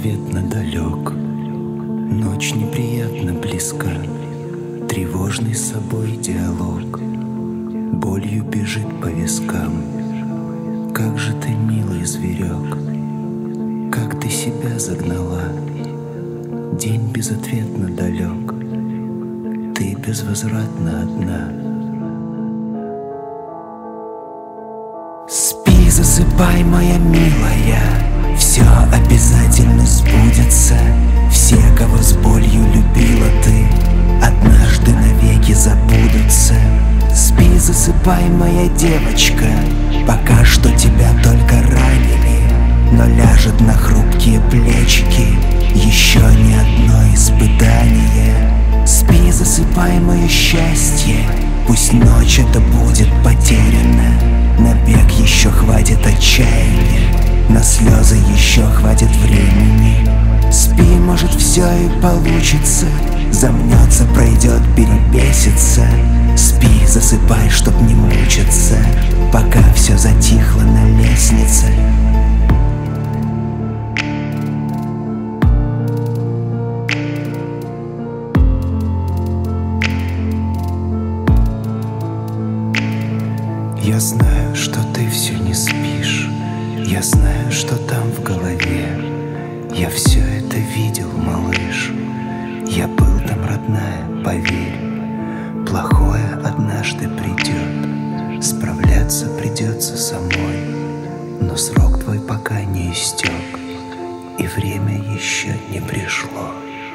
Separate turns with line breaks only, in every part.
безответно далек, ночь неприятно близка, тревожный с собой диалог болью бежит по вискам. Как же ты, милый зверек, как ты себя загнала. День безответно далек, ты безвозвратно одна. Спи, засыпай, моя милая, все обязательно сбудется. Все, кого с болью любила ты, однажды навеки забудутся. Спи, засыпай, моя девочка, пока что тебя только ранили, но ляжет на хрупкие плечики еще не одно испытание. Спи, засыпай, мое счастье, пусть ночь это будет потеряна. На бег еще хватит отчаяния, на слезы еще хватит времени. Спи, может все и получится, замнется, пройдет, перебесится. Спи, засыпай, чтоб не мучиться, пока все затихло на лестнице. Я знаю, что ты все не спишь, я знаю, что там в голове. Я все это видел, малыш, я был там, родная, поверь. Плохое однажды придет, справляться придется самой, но срок твой пока не истек, и время еще не пришло.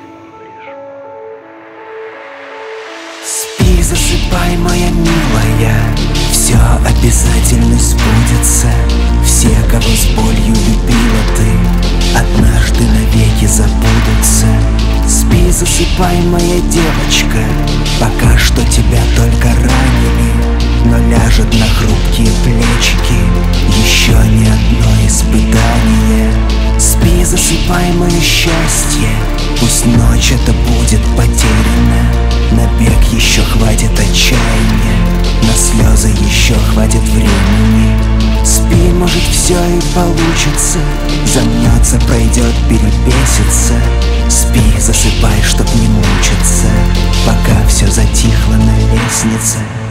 Спи, засыпай, моя милая, все обязательно сбудется. Все, кого с болью любила ты, однажды навеки забудутся. Спи, засыпай, моя девочка, пока что тебя только ранили, но ляжет на хрупкие плечики еще не одно испытание. Спи, засыпай, мое счастье, пусть ночь это будет потеряна. На бег еще хватит отчаяния, на слезы еще хватит времени. Спи, может все и получится, замнется, пройдет, перебесится. Спи, засыпай, чтоб не мучиться, пока все затихло на лестнице.